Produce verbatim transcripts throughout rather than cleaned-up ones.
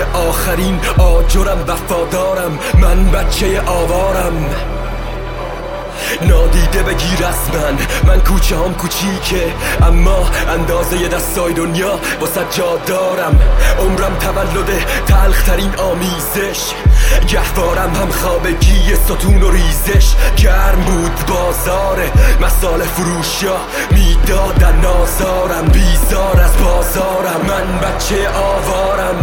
آخرین آجرم وفادارم، من بچه آوارم. نادیده بگیر از من، من کوچه هم کوچیکه اما اندازه ی دستای دنیا واسه جا دارم. عمرم تولد تلخ ترین آمیزش، گهوارم هم خوابگی ستون و ریزش. گرم بود بازار مسال فروشا، میدادن نازارم، بیزار از بازارم. من بچه آوارم،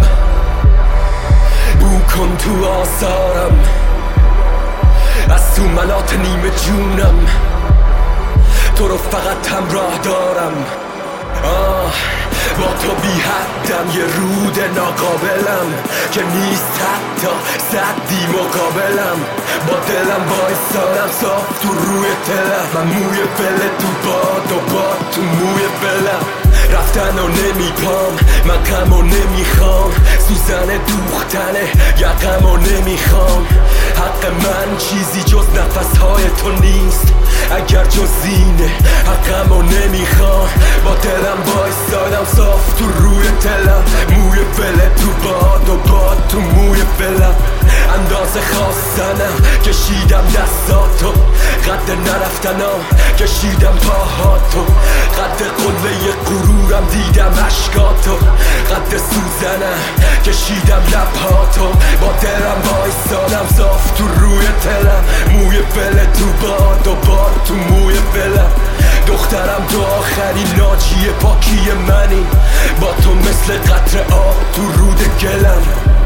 بو کن تو آثارم، از تو ملات نیمه جونم، تو رو فقط همراه دارم. آه با تو بی حدم، یه رود ناقابلم که نیست حتی صدی مقابلم. با دلم بایستادم صاف تو روی تلم، من موی بله تو باد و باد تو موی بلم. رفتن و نمیپام، من غم و نمیخوام، سوزن دوختنه یقم و نمیخوام. حق من چیزی جز نفسهای تو نیست، اگر جزینه حقم و نمیخوام. با دلم بایستادم صاف تو روی تلم، موی بله تو باد و باد تو موی بلم. اندازه خواستنم کشیدم دستاتو، قد نرفتنم کشیدم پاهاتو، قد قله غرورم دیدم عشقاتو، قد سوزنم کشیدم لبهاتو. با دلم بایستادم صاف تو روی تلم، موی بله تو باد و باد تو موی بلم. دخترم تو آخرین ناجی پاکی منی، با تو مثل قطره آب تو رود گلم.